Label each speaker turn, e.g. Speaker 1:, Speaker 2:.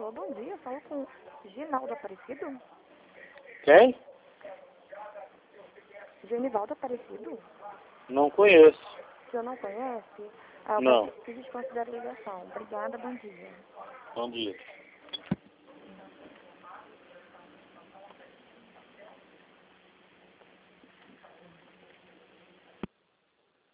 Speaker 1: Alô, bom dia. Eu falo com Ginaldo Aparecido?
Speaker 2: Quem?
Speaker 1: Genivaldo Aparecido?
Speaker 2: Não conheço.
Speaker 1: O senhor não conhece? Ah, eu
Speaker 2: Não.
Speaker 1: preciso de considerar a ligação. Obrigada, bom dia.
Speaker 2: Bom dia.